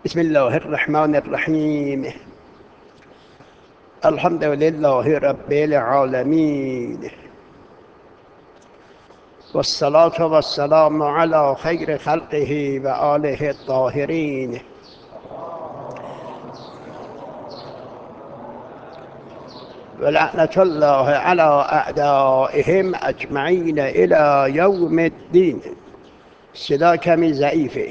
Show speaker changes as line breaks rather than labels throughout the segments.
بسم الله الرحمن الرحیم. الحمد لله رب العالمین والصلاة والسلام على خیر خلقه و آله الطاهرین. ولعنة الله على اعدائهم اجمعین الى یوم الدین. صدا کمی ضعیفه.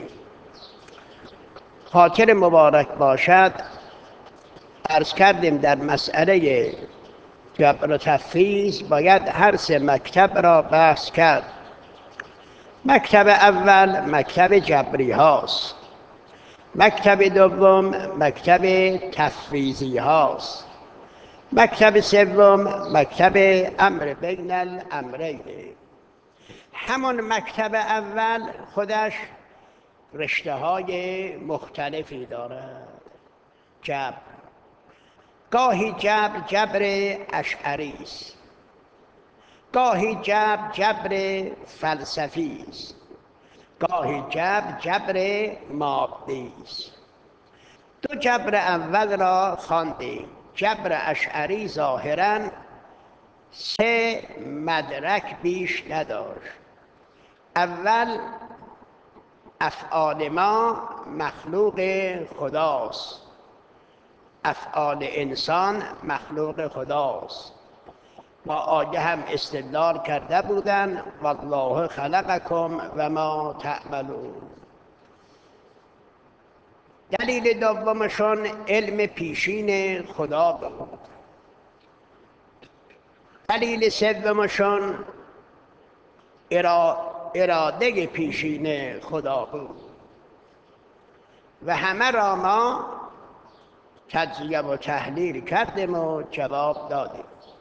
خاطر مبارک باشد. عرض کردیم در مسئله جبر و تفویض باید هر سه مکتب را بحث کرد. مکتب اول مکتب جبری هاست، مکتب دوم مکتب تفویضی هاست، مکتب سوم مکتب امر بین الامرین. همون مکتب اول خودش رشته های مختلفی دارد. جبر، گاهی جبر اشعری است، گاهی جبر فلسفی است، گاهی جبر مادی است. دو جبر اول را خواندیم. جبر اشعری ظاهراً سه مدرک بیش نداشت. اول افعال ما مخلوق خداست، افعال انسان مخلوق خداست. با آیه هم استدلال کرده بودن والله خلقکم و ما تعملون. دلیل دومشون علم پیشین خدا بود. دلیل سومشون اراده پیشین خدا بود. و همه را ما تجزیه و تحلیل کردیم و جواب دادیم.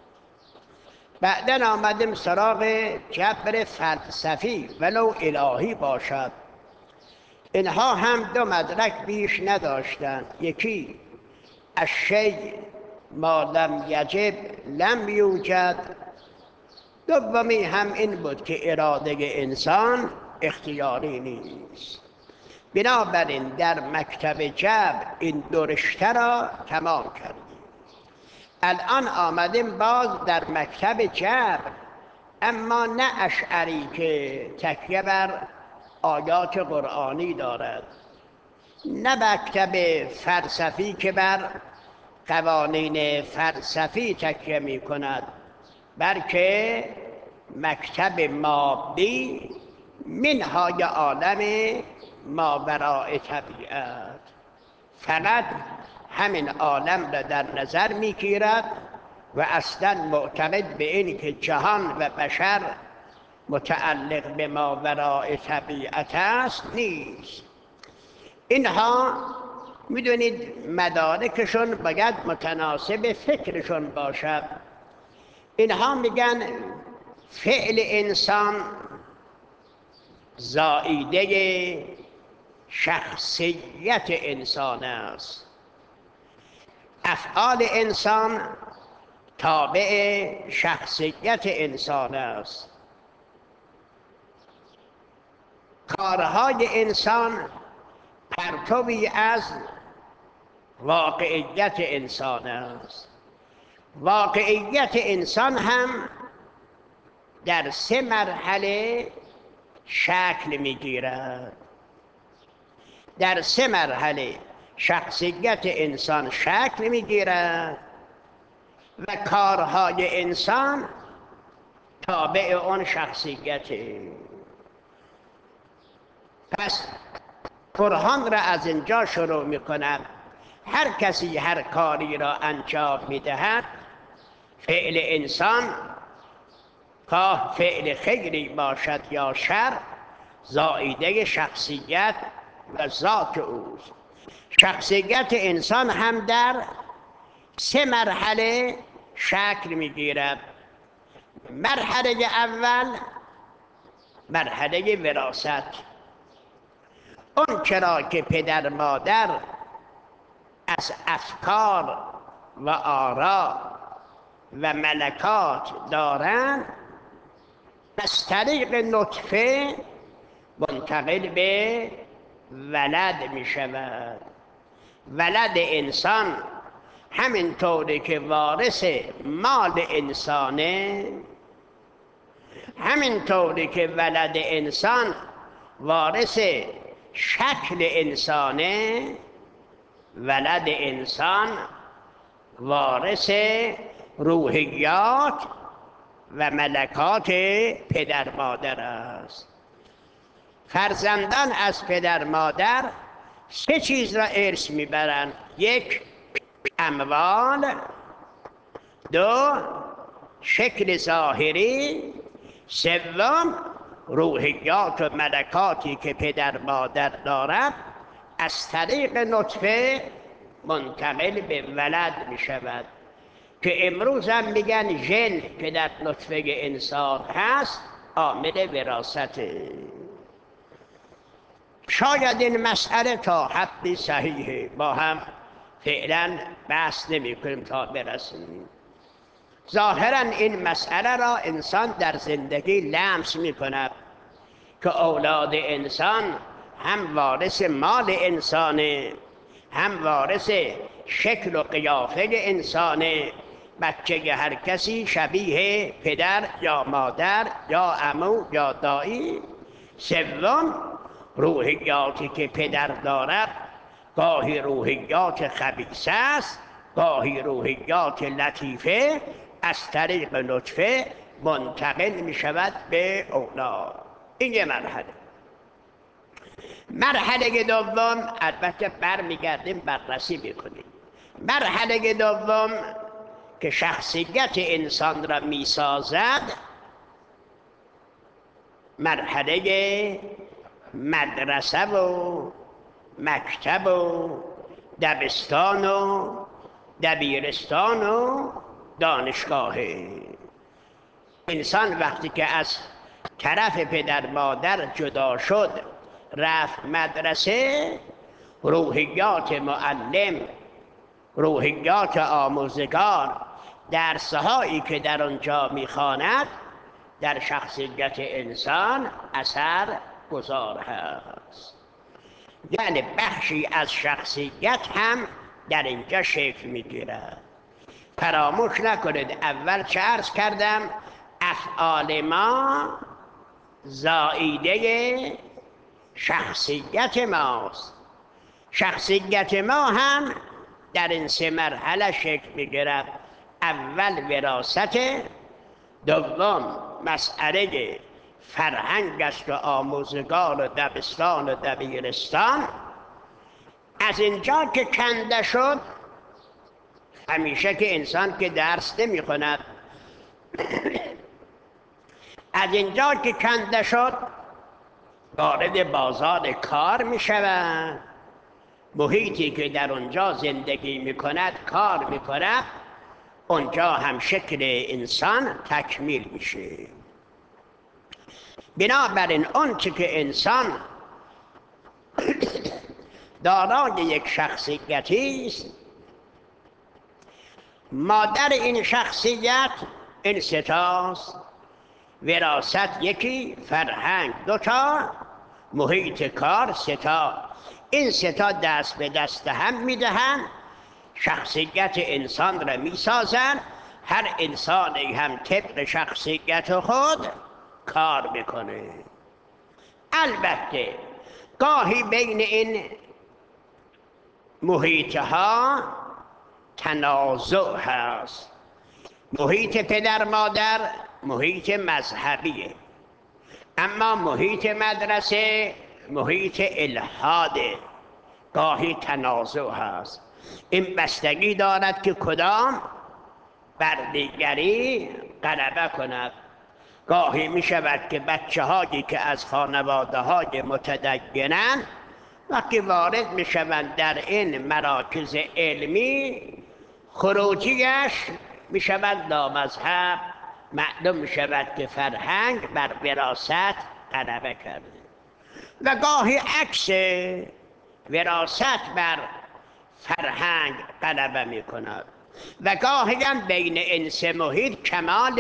بعدن آمدیم سراغ جبر فلسفی ولو الهی باشد. اینها هم دو مدرک بیش نداشتند. یکی الشیء ما لم یجب لم یوجد. دومی هم این بود که اراده انسان اختیاری نیست. بنابراین در مکتب جبر این دو رشته را تمام کردیم. الان آمدیم باز در مکتب جبر، اما نه اشعری که تکیه بر آیات قرآنی دارد، نه مکتب فلسفی که بر قوانین فلسفی تکیه می کند، بلکه مکتب مادی منهای عالم ماوراء طبیعت. فقط همین عالم را در نظر میگیرد و اصلا معتقد به این که جهان و بشر متعلق به ماوراء طبیعت است نیست. اینها میدونید مدارکشون باید متناسب فکرشون باشد. اینها میگن فعل انسان زائیده شخصیت انسان است، افعال انسان تابع شخصیت انسان است، کارهای انسان پرتوی از واقعیت انسان است. واقعیت انسان هم در سه مرحله شکل میگیرد. در سه مرحله شخصیت انسان شکل میگیرد و کارهای انسان تابع آن شخصیت. پس قرآن را از اینجا شروع میکند. هر کسی هر کاری را انجام میدهد، فعل انسان خواه فعل خیری باشد یا شر، زائیده شخصیت و ذات اوست. شخصیت انسان هم در سه مرحله شکل میگیرد. مرحله اول مرحله وراثت. اون چرا که پدر مادر از افکار و آرا و ملکات دارند، از طریق نطفه منتقل به ولد می شود. ولد انسان همینطوری که وارث مال انسانه، همینطوری که ولد انسان وارث شکل انسانه، ولد انسان وارث روحیات و ملکات پدر مادر است. فرزندان از پدر مادر سه چیز را ارث میبرند: یک، اموال، دو، شکل ظاهری، سوم، روحیات و ملکاتی که پدر مادر دارد از طریق نطفه منتقل به ولد می شود که امروز هم میگن ژن که در نطفه انسان هست عامل وراثته. شاید این مسئله تا حدی صحیحه، با هم فعلا بحث نمی کنیم تا برسیم. ظاهرا این مسئله را انسان در زندگی لمس می کند که اولاد انسان هم وارث مال انسانه، هم وارث شکل و قیافه انسانه. بچه هر کسی شبیه پدر یا مادر یا عمو یا دایی. سوم، روحیاتی که پدر دارد گاهی روحیات خبیث است، گاهی روحیات لطیفه، از طریق نطفه منتقل می شود به اولاد. این یه مرحله. مرحله دوم، البته برمیگردیم بررسی میکنیم. مرحله دوم که شخصیت انسان را میسازد، مرحله مدرسه و مکتب و دبستان و دبیرستان و دانشگاه. انسان وقتی که از طرف پدر مادر جدا شد رفت مدرسه، روحیات معلم، روحیات آموزگار، درسهایی که در آنجا میخواند در شخصیت انسان اثر گذار هست. یعنی بخشی از شخصیت هم در اینجا شکل میگیرد. فراموش نکنید اول چه عرض کردم؟ افعال ما زائیده شخصیت ماست. شخصیت ما هم در این سه مرحله شکل میگیرد. اول وراثت، دوم مسئله فرهنگ است و آموزگار و دبستان و دبیرستان. از اینجا که کنده شد، همیشه که انسان که درس نمیخواند، از اینجا که کنده شد وارد بازار کار می شود. محیطی که در اونجا زندگی می کند، کار می کند، اونجا هم شکل انسان تکمیل میشه. بنابراین آنچه که انسان دارای یک شخصیتی است، مادر این شخصیت این سه تاست: وراثت یکی، فرهنگ دوتا، محیط کار سه تا. این سه تا دست به دست هم میدهند، شخصیت انسان را میسازند. هر انسانی هم طبق شخصیت خود کار میکنه. البته گاهی بین این محیطها تنازع هست. محیط پدر مادر محیط مذهبیه، اما محیط مدرسه محیط الحاده. گاهی تنازع هست. این بستگی دارد که کدام بر دیگری غلبه کند. گاهی می شود که بچه هایی که از خانواده های متدینند وقتی وارد می شوند در این مراکز علمی، خروجیش می شود نامذهب. معلوم می شود که فرهنگ بر وراثت غلبه کرده. و گاهی عکس، وراثت بر فرهنگ غلبه می کند. و گاهی هم بین این سه محیط کمال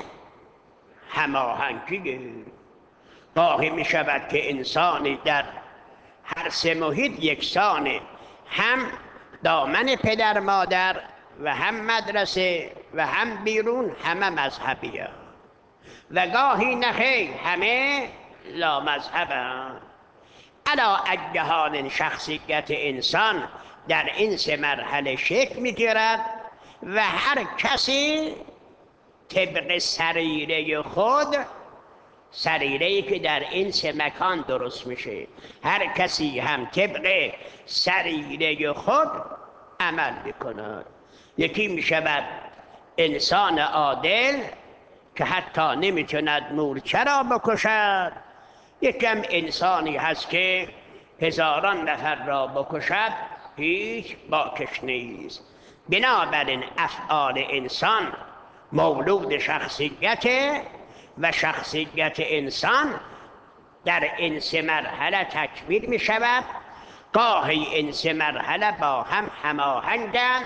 هماهنگی. گاهی می شود که انسانی در هر سه محیط یکسانه، هم دامن پدر مادر و هم مدرسه و هم بیرون همه مذهبیه و گاهی نخیر همه لامذهبن. علا اجهان شخصیت انسان در این سه مرحله شکل میگیرد و هر کسی طبق سریره خود، سریره‌ای که در این سه مکان درست میشه، هر کسی هم طبق سریره خود عمل میکند. یکی میشود انسان عادل که حتی نمیتوند مورچه را بکشد، یکم انسانی هست که هزاران نفر را بکشد هیچ باکش نیست. بنابراین افعال انسان مولود شخصیت و شخصیت انسان در این سه مرحله تکمیل می شود. گاهی این سه مرحله با هم هماهنگند،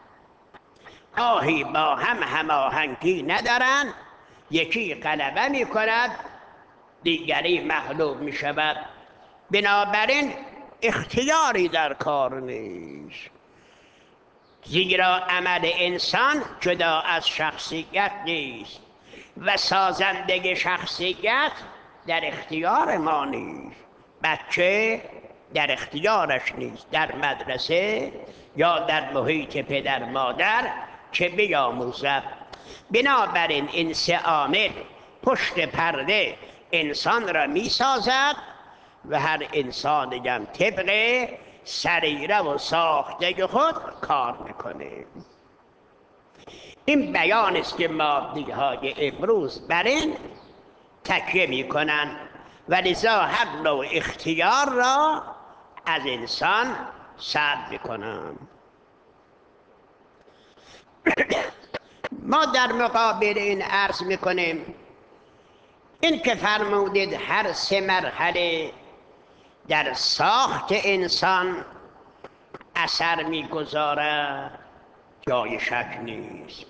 گاهی با هم هماهنگی ندارند. یکی غلبه می کند دیگری مغلوب می شود. بنابراین اختیاری در کار نیست، زیرا عمل انسان جدا از شخصیت نیست و سازندگی شخصیت در اختیار ما نیست. بچه در اختیارش نیست در مدرسه یا در محیط پدر مادر که بیاموزد. بنابراین این سه عامل پشت پرده انسان را می سازد و هر انسانی هم طبق سریره و ساخته خود کار میکنه. این بیان است که مادی‌های امروز بر این تکیه میکنند و لذا هر نوع اختیار را از انسان سلب میکنند. ما در مقابل این عرض میکنیم این که فرمودید هر سه مرحله در ساخت انسان اثر میگذارد جای شک نیست.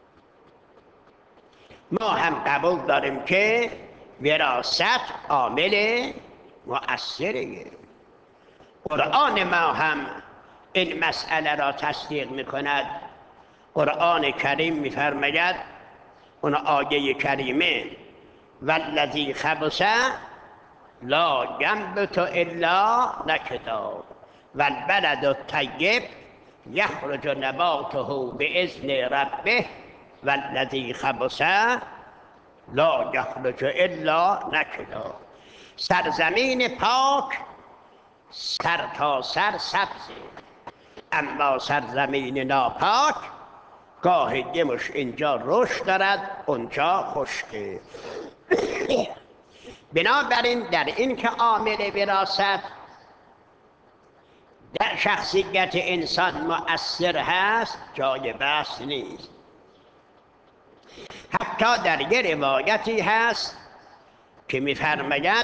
ما هم قبول داریم که وراثت عامل مؤثره. قرآن ما هم این مسئله را تصدیق میکند. قرآن کریم میفرماید، اون آیه کریمه، والذی خبث لا ینبت الا نکدا والبلد الطیب یخرج نباته باذن ربه والذی خبث لا یخرج الا نکدا. سرزمین پاک سر تا سر سبزه، اما سرزمین ناپاک گاهی دمش اینجا رشد دارد اونجا خشکه. بنابراین در این که عامل وراثت در شخصیت انسان مؤثر هست جای بحث نیست. حتی در یه روایتی هست که میفرماید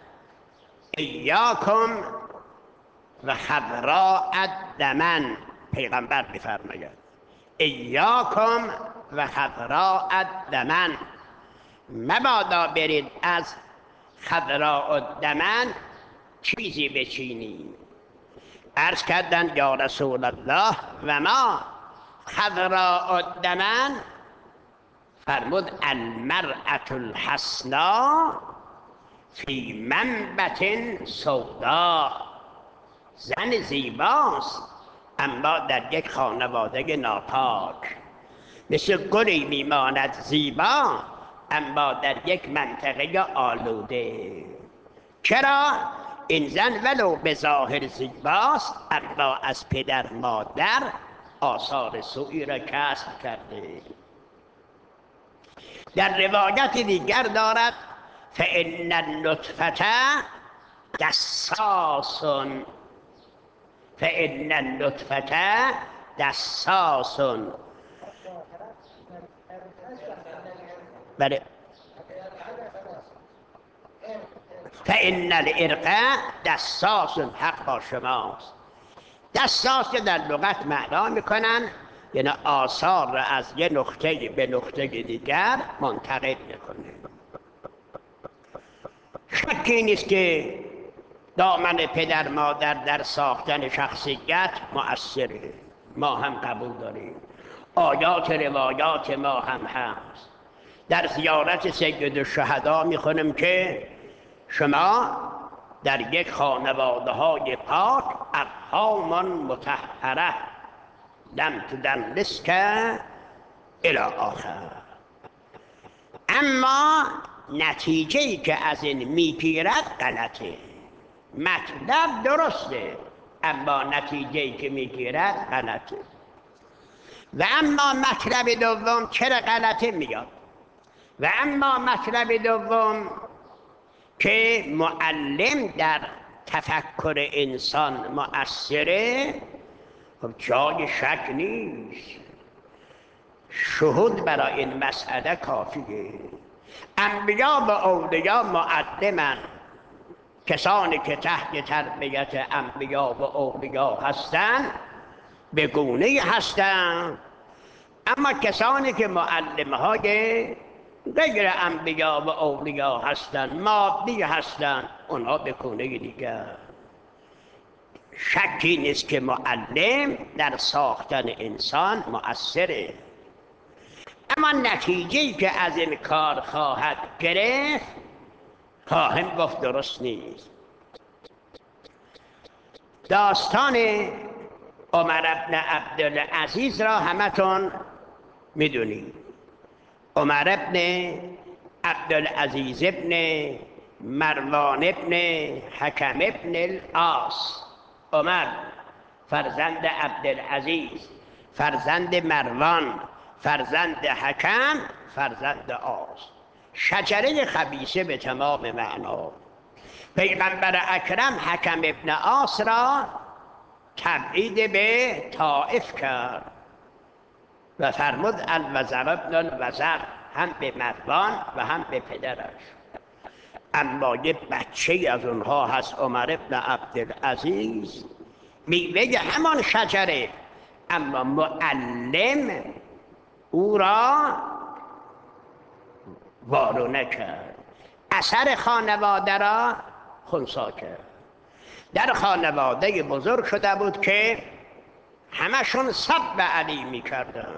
ایاکم و خضراء الدمن، پیغمبر میفرماید ایاکم و خضراء الدمن، مبادا برید از خضراء الدمن چیزی بچینید. عرض کردند یا رسول الله و ما خضراء الدمن؟ فرمود المرأة الحسنا فی منبت سوداء، زن زیباست اما در یک خانواده ناپاک، مثل گلی میماند زیبا اما در یک منطقه آلوده. چرا؟ این زن ولو به ظاهر زیباست اما از پدر مادر آثار سوئی را کسب کرده. در روایت دیگر دارد فإن النطفة دساس، فإن النطفة دساس. بله، فإن العرق دساس، حق با شماست. دساس در لغت معنا میکنن یعنی آثار را از یه نقطه به نقطه دیگر منتقل میکنه. شکی نیست که دامن پدر مادر در ساختن شخصیت مؤثره، ما هم قبول داریم. آیات روایات ما هم هست. در زیارت سید الشهدا میخونیم که شما در یک خانواده های پاک ارحام مطهره لم تدنس که الی آخر. اما نتیجه‌ای که از این میگیرد غلطه. مطلب درسته اما نتیجه‌ای که میگیرد غلطه. و اما مطلب دوم چرا غلطه میاد؟ و اما مطلب دوم که معلم در تفکر انسان مؤثره، خب جای شک نیست. شهود برای این مسئله کافیه. انبیا و اولیا معلمن، کسانی که تحت تربیت انبیا و اولیا هستند به گونه هستند، اما کسانی که معلم‌های غیر انبیا و اولیا هستند، مادی هستند، اونها به گونه دیگر. شکی نیست که معلم در ساختن انسان مؤثره، اما نتیجه‌ای که از این کار خواهد گرفت خواهم گفت درست نیست. داستان عمر بن عبدالعزیز را همتون میدونید. عمر بن عبدالعزیز ابن مروان ابن حکم ابن العاص. عمر فرزند عبدالعزیز، فرزند مروان، فرزند حکم، فرزند عاص. شجره خبیثه به تمام معنا. پیغمبر اکرم حکم ابن عاص را تبعید به طائف کرد و فرمود الوزر ابن الوزر، هم به مروان و هم به پدرش. اما یه بچه از اونها هست عمر ابن عبدالعزیز، میوه همان شجره، اما معلم او را وارونه کرد، اثر خانواده را خنثی کرد. در خانواده بزرگ شده بود که همشون سب علی میکردن،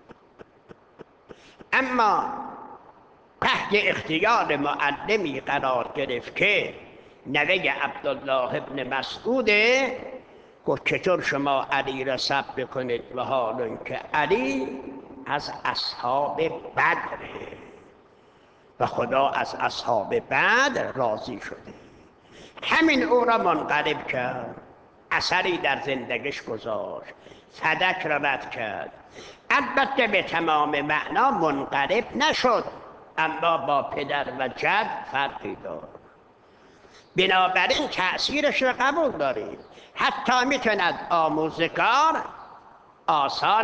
اما تحت اختیار معلمی قرار گرفت که نوه عبدالله ابن مسعوده. گفت چطور شما علی را سب بکنید و حال که علی از اصحاب بدره و خدا از اصحاب بدر راضی شده. همین او را منقلب کرد، اثری در زندگیش گذاشت، فدک را رد کرد. البته به تمام معنا منقلب نشد، اما با پدر و جد فرقی دارد. بنابراین تأثیرش را قبول دارید. حتی میتوند آموزگار آثار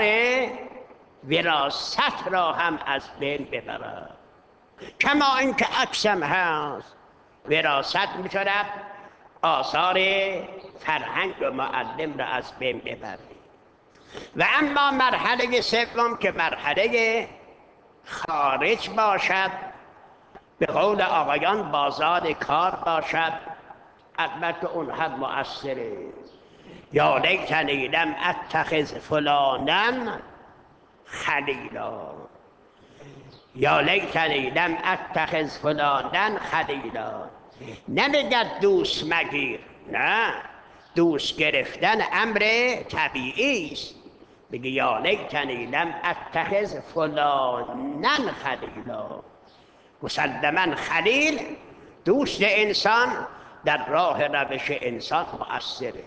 وراثت را هم از بین ببرد، کما اینکه عکسم هست. وراثت میتواند آثار فرهنگ و معلم را از بین ببرد. و اما مرحله سوم که مرحله خارج باشد، به قول آقایان بازار کار باشد، البته اون هم مؤثره. یا لیتنی لم اتخذ فلانا خلیلا، یا لیتنی لم اتخذ فلانا خلیلا. نمیگد دوست مگیر، نه، دوست گرفتن امر طبیعی است. بگه یا لیتنی لم اتخذ فلانا خلیلا. مسلما خلیل دوست انسان در راه روش انسان مؤثره،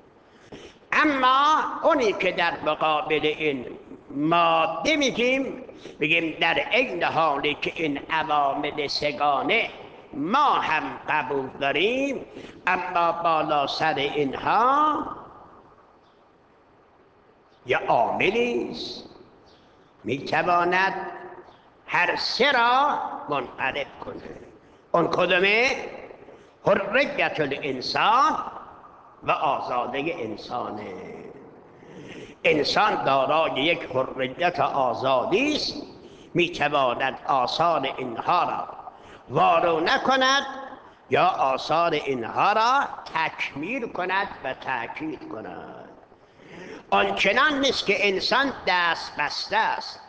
اما اونی که در مقابل این ماده بگیم در عین حالی که این عوامل سگانه ما هم قبول داریم، اما بالا سر اینها یه عاملی است میتواند هر سه را منقلب کنه. اون کدومه؟ حریت الانسان و آزادی انسانه. انسان دارای یک حریت و آزادی است، میتواند آثار اینها را وارونه کند یا آثار اینها را تکمیل کند و تأکید کند. آنچنان نیست که انسان دست بسته است.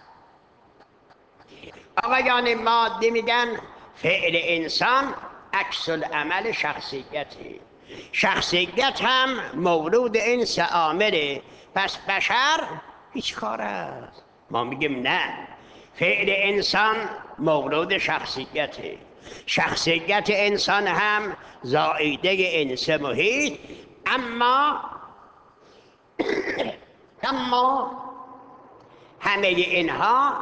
آقایان مادی میگن فعل انسان عکس العمل شخصیتی، شخصیت هم مولود این سه عامله. پس بشر هیچ کار است. ما میگیم نه، فعل انسان مولود شخصیته، شخصیت انسان هم زائیده این سه محیط. اما همه اینها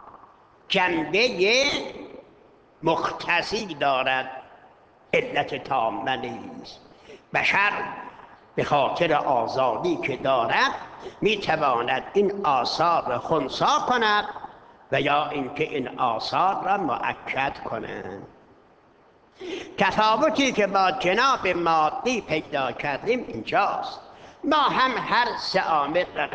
جنبه مقتضی دارد، علت تامه نیست. بشر به خاطر آزادی که دارد میتواند این آثار را خنثی کند و یا اینکه این آثار را مؤکد کند. تفاوتی که با جناب مادی پیدا کردیم اینجاست. ما هم هر سه عامل را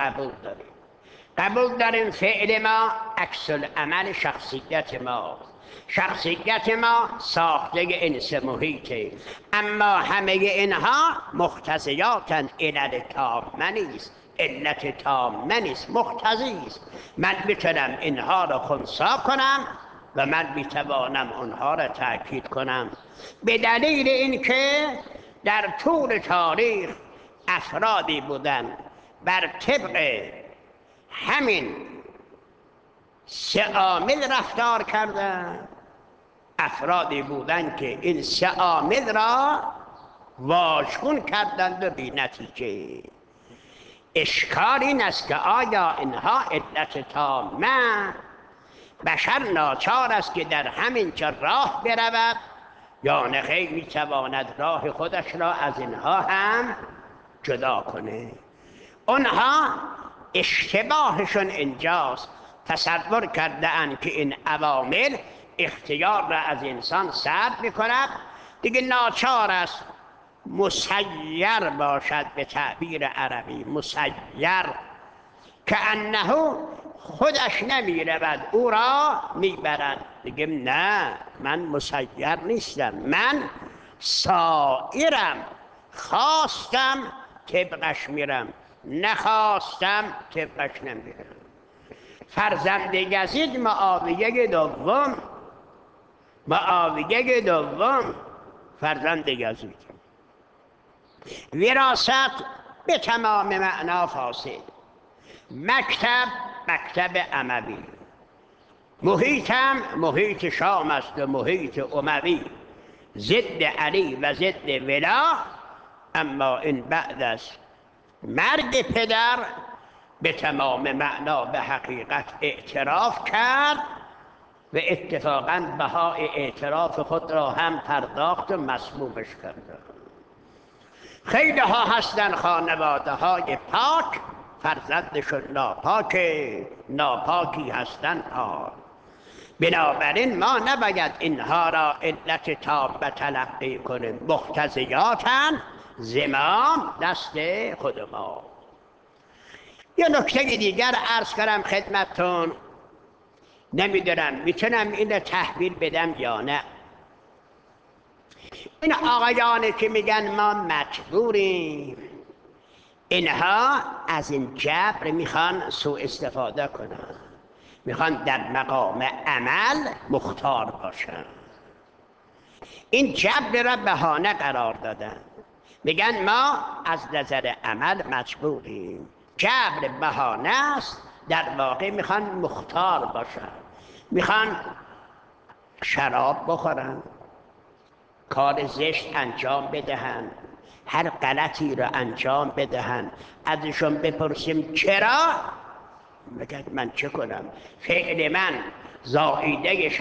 قبول داریم. فعل ما عکس العمل شخصیت ما، شخصیت ما ساخته این سه محیطه. اما همه اینها مقتضیاتن، علت تامه نیست، علت تامه نیست، مقتضی است. من میتونم اینها را خنثی کنم و من میتوانم اونها را تأکید کنم، به دلیل اینکه در طول تاریخ افرادی بودن بر طبق همین سه عامل رفتار کردن. افرادی بودن که این سه عامل را واژگون کردند و بی نتیجه. اشکال این است که آیا اینها علت تامه؟ بشر ناچار است که در همین جا راه برود یا نخیر میتواند راه خودش را از اینها هم جدا کنه. اونها اشتباهشون اینجاست، تصور کرده اند که این عوامل اختیار را از انسان سلب میکند، دیگه ناچار است مسیر باشد. به تعبیر عربی مسیر، که انه خودش نمیرود او را میبرد. دیگه نه، من مسیر نیستم، من سائرم، خواستم طبقش میرم، نخواستم طبقش نمیرم. فرزند یزید معاویه دوم فرزند یزید، وراثت به تمام معنا فاسد، مکتب اموی، محیطم محیط شام است و محیط اموی، ضد علی و ضد ولا. اما این بعد از مرگ پدر به تمام معنا به حقیقت اعتراف کرد و اتفاقاً بهای اعتراف خود را هم پرداخت و مسمومش کرد. خیلی ها هستن خانواده های پاک، فرزندشون ناپاکی هستن پاک. بنابراین ما نباید اینها را علت تامه تلقی کنیم، مقتضیاتن، زمام دست خود ما. یه نکته دیگر عرض کنم خدمتتون، نمیدونم میتونم اینو تحویل بدم یا نه. این آقایانی که میگن ما مجبوریم، اینها از این جبر میخوان سوء استفاده کنن، میخوان در مقام عمل مختار باشن. این جبر را بهانه قرار دادن، میگن ما از نظر عمل مجبوریم. جبر بهانه است، در واقع میخوان مختار باشن، میخوان شراب بخورن، کار زشت انجام بدهن، هر غلطی را انجام بدهن. ازشون بپرسیم چرا؟ میگن من چه کنم؟ فعل من زائیده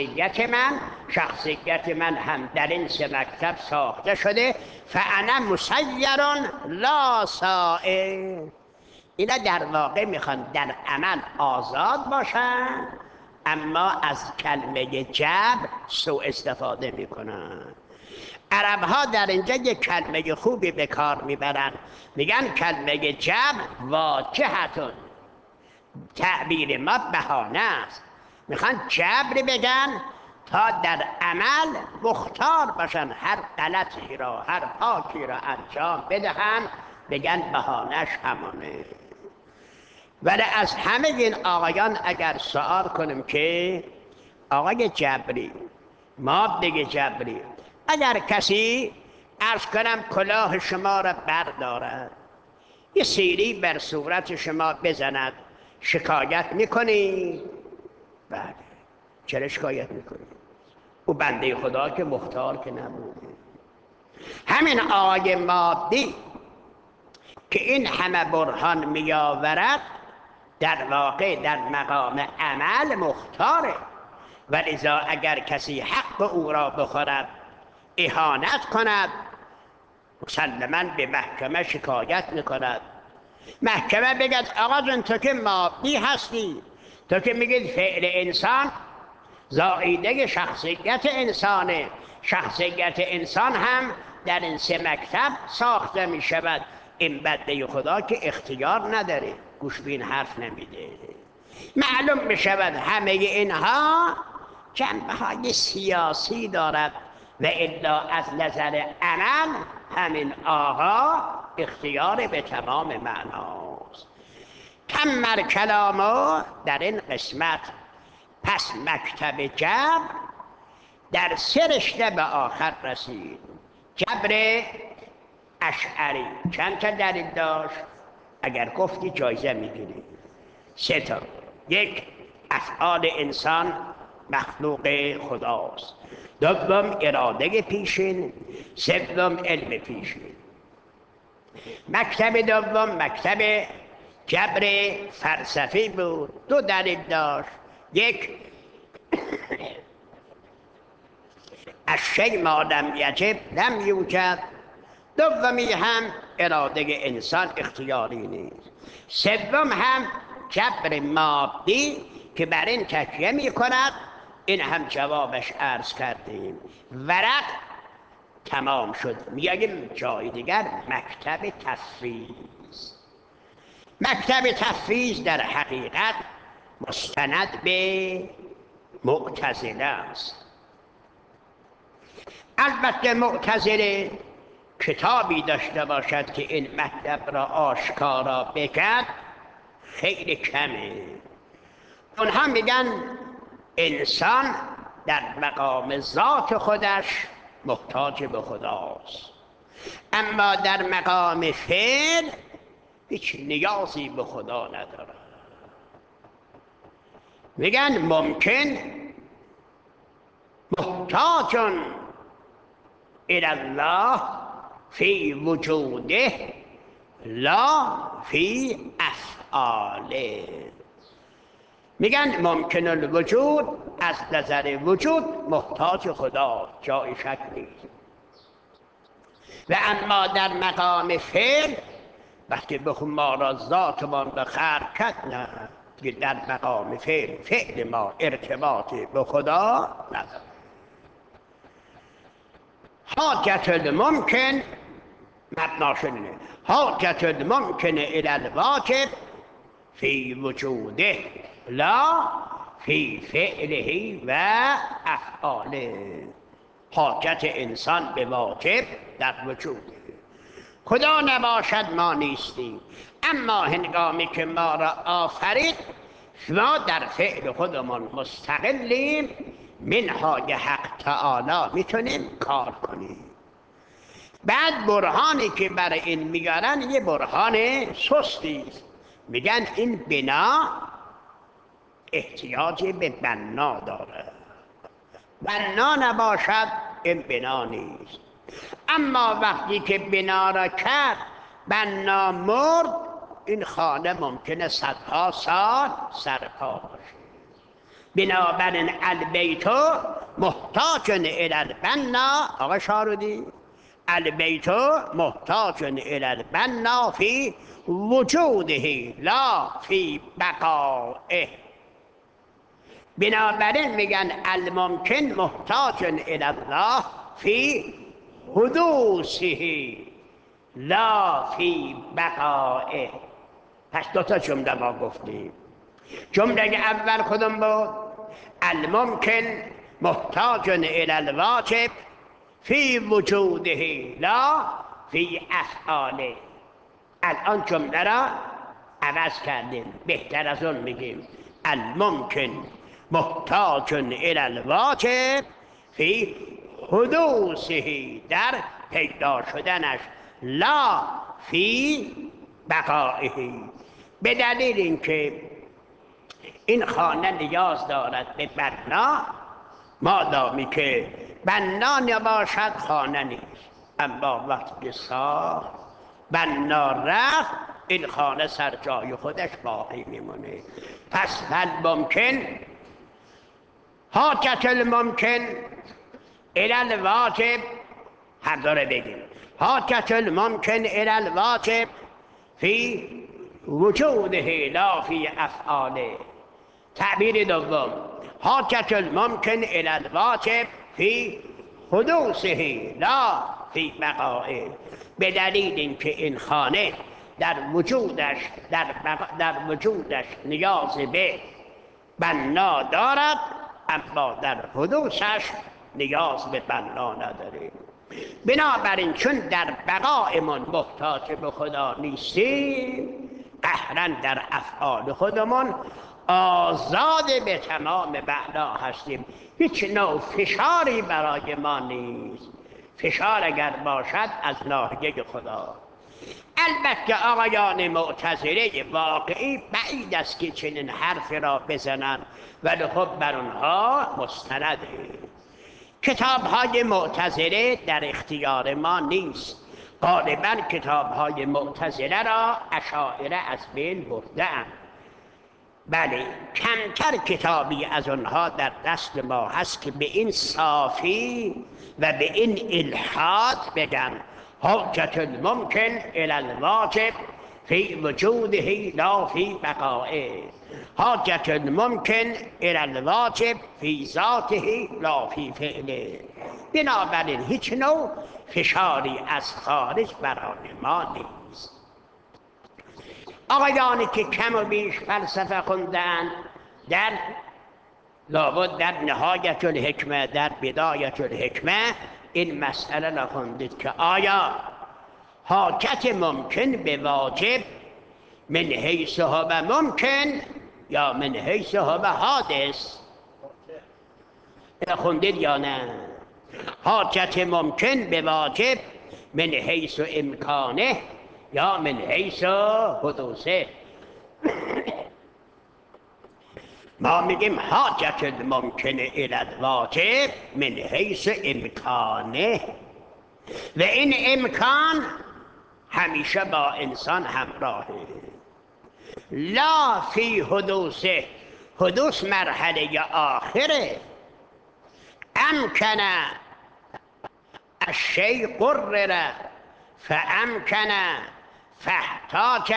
شخصیت من هم در این سه مکتب ساخته شده. فانا مسیر لا سائر. اینا در واقع میخوان در عمل آزاد باشن، اما از کلمه جبر سوء استفاده میکنن. عرب ها در اینجا یک کلمه خوبی به کار میبرن، میگن کلمه جبر واجهتون، تعبیر ما بهانه است. میخوان جبر بگن تا در عمل مختار باشن، هر غلطی را هر پاکی را انجام بدهن، بگن بهانش همانه. ولی از همه این آقایان اگر سوال کنیم که آقای جبری، مابدگ جبری، اگر کسی عرض کنم کلاه شما را بردارد، یه سیلی بر صورت شما بزند، شکایت میکنی؟ بله. چرا شکایت میکنی؟ او بنده خدا که مختار که نبوده. همین آقای مابدی که این همه برهان میآورد، در واقع در مقام عمل مختاره. ولذا اگر کسی حق او را بخورد، اهانت کند، مسلماً به محکمه شکایت میکند. محکمه بگد آقا جون تو که مابدی هستی، تو که میگید فعل انسان زائیده شخصیت انسانه، شخصیت انسان هم در این 3 مکتب ساخته میشود. این بنده خدا که اختیار نداره، گوش به این حرف نمیده. معلوم میشود همه اینها جنبه های سیاسی دارد و الا از نظر عمل همین آقا اختیار به تمام معناست. تمر کلامو در این قسمت. پس مکتب جبر در 3 رشته به آخر رسید. جبر اشعری چند تا دلیل داشت؟ اگر گفتی جایزه میگیری. 3 تا. 1 افعال انسان مخلوق خداست. 2 اراده پیشین. 3 علم پیشین. مکتب دوم مکتب جبر فلسفی بود. 2 دلیل داشت. 1 الشیء ما لم یجب لم یوجد. دومی هم اراده انسان اختیاری نیست. 3 هم جبر مابدی که بر این تکیه می کند. این هم جوابش عرض کردیم. ورق تمام شد. میگیم جای دیگر مکتب تفویض. مکتب تفویض در حقیقت مستند به معتزله است. البته معتزله کتابی داشته باشد که این مطلب را آشکارا بگد خیلی کمه. اونها میگن انسان در مقام ذات خودش محتاج به خداست، اما در مقام فعل هیچ نیازی به خدا نداره. میگن ممکن محتاج الی الله فی وجوده لا فی افعاله. میگن ممکن الوجود از نظر وجود محتاج خدا، جای شک نیست. و اما در مقام فعل وقتی بخون ما را ذاتمان به خلق کرد، نه دیگه در مقام فعل ما ارتباطی به خدا نداره. حاجت الممکن مبناشونه حاجت الممکن الی الواجب فی وجوده لا فی فعله و افعاله. حاجت انسان به واجب در وجود خدا نباشد ما نیستیم، اما هنگامی که ما را آفرید ما در فعل خودمان مستقلیم، منهای حق تعالی میتونیم کار کنیم. بعد برهانی که برای این میگارن یه برهان سستی است. میگن این بنا احتیاجی به بنا داره، بنا نباشد این بنا نیست. اما وقتی که بنا را کرد بنا مرد، این خانه ممکنه 100ها سال سرپا باشه. بنابراین البیت محتاج الی البنا. آقا شارودی البیت محتاج الی البنا فی وجوده لا فی بقائه. بنابراین میگن الممکن محتاج الی الله فی حدوثه لا فی بقائه. پس 2 تا جمله ما گفتیم. جمله اول کدوم بود؟ الممکن محتاج الی الواجب فی وجوده لا فی افعاله. الان جمله را عوض کردیم، بهتر از اون میگیم الممکن محتاج الی الواجب فی حدوثه، در پیدا شدنش، لا فی بقائه، به دلیل اینکه این خانه نیاز دارد به بنا، مادامی که بنا نباشد خانه نیست. اما وقتی ساخت بنا رفت این خانه سر جای خودش باقی میمونه. پس ممکن حاجت الممکن الی الواجب، هر داره بگیم حاجت الممکن الی الواجب فی وجوده لا فی افعاله. تعبیر دوم حاجت الممکن الی الواجب فی حدوثه لا فی بقائه، به دلیل اینکه این خانه در وجودش نیاز به بنا دارد اما در حدوثش نیاز به بنا نداره. بنابراین چون در بقایمان محتاج به خدا نیستیم، قهرا در افعال خودمان آزاد به تمام بنا هستیم. هیچ نوع فشاری برای ما نیست. فشار اگر باشد از ناحیه خدا. البته آقایان معتزله واقعی بعید است که چنین حرفی را بزنند، ولی خب بر اونها مستنده. کتاب‌های معتزله در اختیار ما نیست. غالباً کتاب‌های معتزله را اشاعره از بین برده‌اند. بله، کمتر کتابی از آنها در دست ما هست که به این صافی و به این الحاد بگن حجت الممکن الی الواجب فی وجوده لا فی بقائه، حجت الممکن الی الواجب فی ذاته لا فی فعله. بنابراین هیچ نوع فشاری از خارج برای ما نیست. آقایانی که کم و بیش فلسفه خوندن در لابد در نهایت الحکمه، در بدایت الحکمه این مسئله را خوندید که آیا حاجت ممکن به واجب من حیث هو ممکن یا من حیث هو حادث؟ خوندید یا نه؟ حاجت ممکن به واجب من حیث امکانه یا من حیث حدوثه؟ ما میگیم حاجت الممکن الی الواجب من حیث امکانه، و این امکان همیشه با انسان همراهه. لا فی حدوثه، حدوث مرحله آخره. امکن الشیء قرر فامکن فاحتاج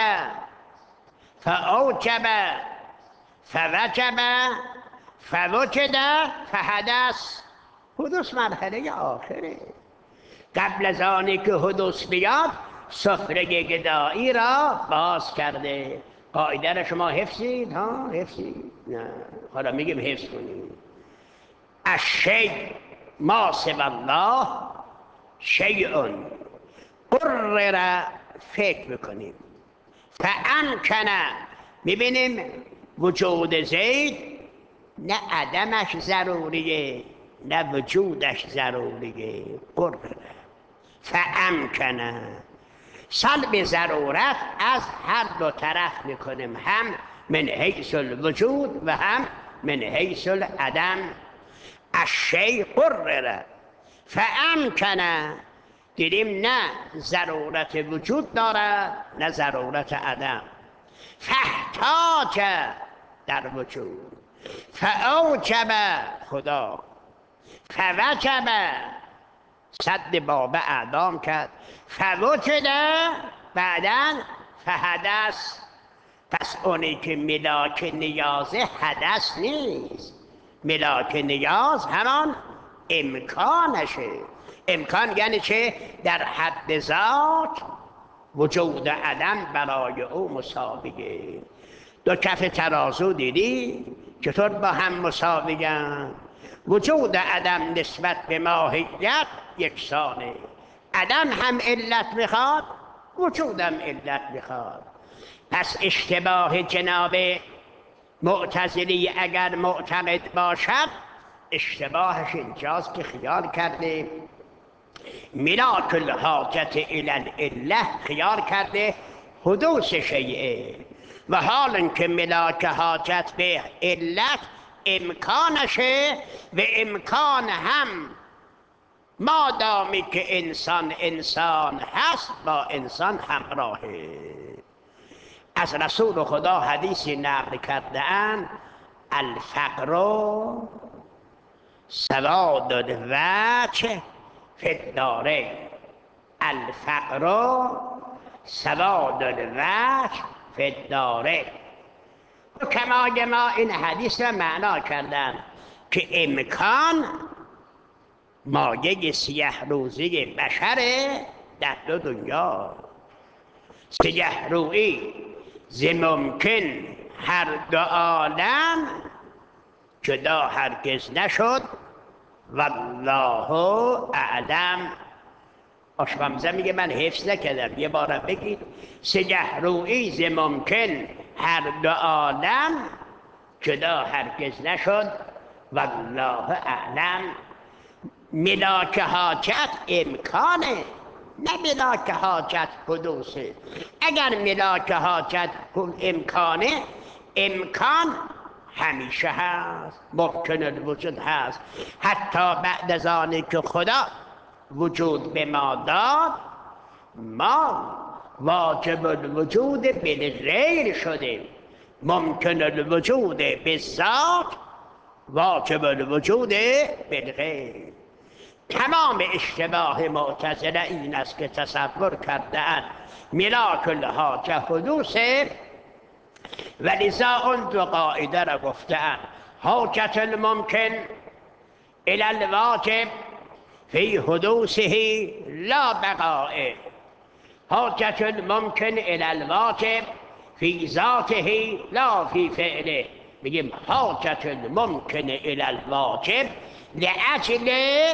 فاوجب فوجب فوجد فحدث. حدوث مرحله آخره. قبل از آنی که حدوث بیاد سفره گدایی را باز کرده. قاعده را شما حفظید؟ ها حفظید؟ نه، حالا میگیم حفظ کنید. الشیء ما سوی الله شیء قرر، فکر بکنیم. فامکن، میبینیم وجود زید نه عدمش ضروریه نه وجودش ضروریه. قرر فامکن، سلب ضرورت از هر دو طرف میکنیم، هم من حیث الوجود و هم من حیث العدم. الشیء قرر فامکن، دیدیم نه ضرورت وجود دارد نه ضرورت عدم. فاحتاج در وجود، فاوجب خدا، فوجب سد باب اعدام کرد، فوجد بعداً فحدث. پس اونی که ملاک نیازه حدث نیست. ملاک نیاز همان امکانشه. امکان یعنی چه؟ در حد ذات وجود عدم برای او مساویه. دو کف ترازو دیدی چطور با هم مساویان؟ وجود عدم نسبت به ماهیت یکسانه. عدم هم علت میخواد، وجودم علت میخواد. پس اشتباه جناب معتزلی اگر معتقد باشد، اشتباهش اینجاست که خیال کرده ملاک الحاجت الی العله، خیال کرده حدوث شیئه، و حال اینکه ملاک حاجت به علت امکانشه، و امکان هم مادامی که انسان هست با انسان همراهه. از رسول خدا حدیثی نقل کرده اند: الفقر سواد الوجه فی الدارین. الفقر سواد الوجه فی الدارین. حکمای ما این حدیث را معنا کردن که امکان مایه سیه روزی بشره در دو دنیا. سیه رویی ز ممکن هر دو عالم جدا هرگز نشد والله اعلم. آشپمزه میگه من حفظ نکردم، یه بارم بگید. سیه رویی ز ممکن هر دو عالم جدا هرگز نشد والله اعلم. ملاک حاجت امکانه، نه ملاک حاجت حدوثه. اگر ملاک حاجت امکانه، امکان همیشه هست، ممکن الوجود هست. حتی بعد از آنی که خدا وجود به ما داد، ما واجب الوجود بالغیر شدیم. ممکن الوجود بالذات، واجب الوجود بالغیر. تمام اشتباه معتزله این است که تصور کرده‌اند ملاک الحاجه حدوثه، ولذا اون دو قاعده را گفته‌اند: حاجت الممکن الی الواجب فی حدوثه لا بقائه، حاجت الممکن الی الواجب فی ذاته لا فی فعله. میگیم حاجت الممکن الی الواجب لأجل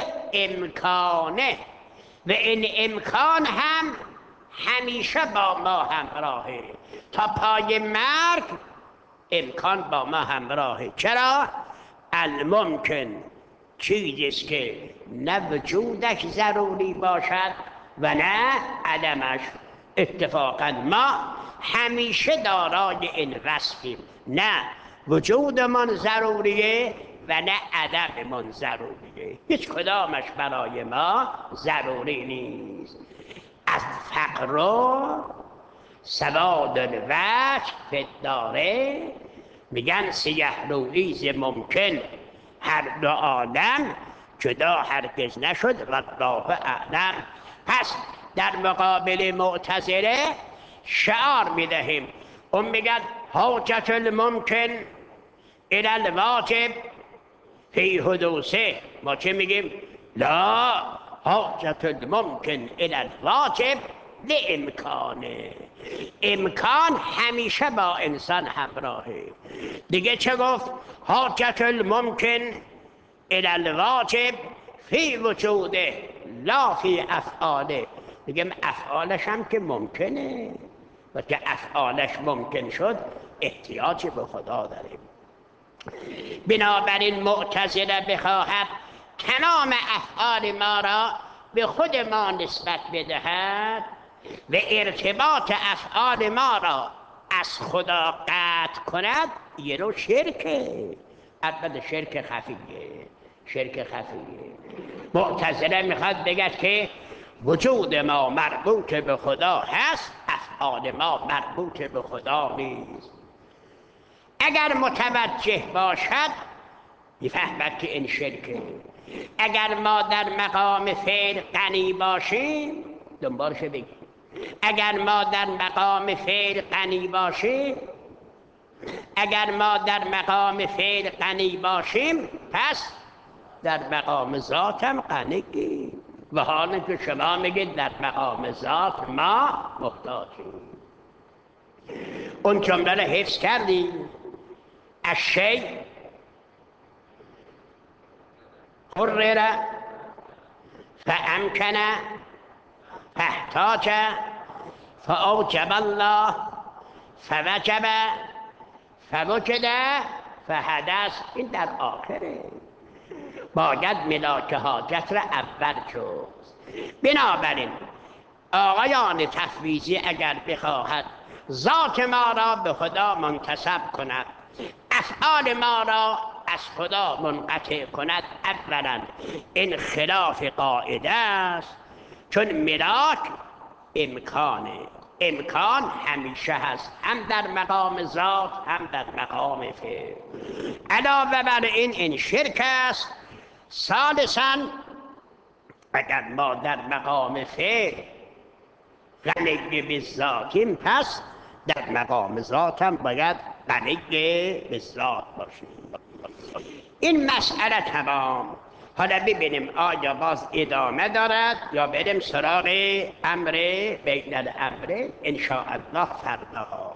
امکانه، و این امکان هم همیشه با ما همراهه. تا پای مرگ امکان با ما همراهه. چرا؟ الممکن چیزی است که نه وجودش ضروری باشد و نه عدمش. اتفاقا ما همیشه دارای این وصفیم: نه وجودمان ضروریه و نه عدممان ضروریه. هیچ کدامش برای ما ضروری نیست. از فقر سواد الوجه فی الدارین میگن سیه رویی ز ممکن هر دو عالم جدا هرگز نشد والله اعلم. پس در مقابل معتزله شعار میدهیم. اون میگن حاجت الممکن الی الواجب فی حدوثه، ما چه میگیم؟ لا، حاجت الممکن الی الواجب لامکانه. امکان همیشه با انسان همراهه. دیگه چه گفت؟ حاجت الممکن الی الواجب فی وجوده لا فی افعاله. میگم افعالش هم که ممکنه، و که افعالش ممکن شد احتیاجی به خدا داریم. بنابراین معتزله بخواهد تمام افعال ما را به خود ما نسبت بدهد و ارتباط افعال ما را از خدا قطع کند، یه نوع شرکه. البته شرک خفیه، شرک خفیه. معتزله میخواد بگه که وجود ما مربوط به خدا هست، افعال ما مربوط به خدا نیست. اگر متوجه باشد میفهمد که این شرکه. اگر ما در مقام فعل غنی باشیم، دنبالش بگیم، اگر ما در مقام فعل غنی باشیم، اگر ما در مقام فعل غنی باشیم، پس در مقام ذات هم غنییم. و حالا که شما میگید در مقام ذات ما محتاجیم. اون جمله رو حفظ کردیم: الشیء قرر فامکن فاحتاج فاوجب الله فوجب فوجد فحدث. این در آخره باید ملاک حاجت را اول جست. بنابراین آقایان تفویضی اگر بخواهد ذات ما را به خدا منتسب کند، افعال ما را از خدا منقطع کند، اولا این خلاف قاعده است، چون ملاک امکانه. امکان همیشه هست، هم در مقام ذات هم در مقام فعل. علاوه بر این شرک است. ثالثاً اگر ما در مقام فعل غنی به ذاتیم، پس در مقام ذات هم باید غنی به ذات باشیم. این مسئله تمام. حالا ببینیم آیا باز ادامه دارد یا بریم سراغ امر بین الامر ان شاء الله فردا.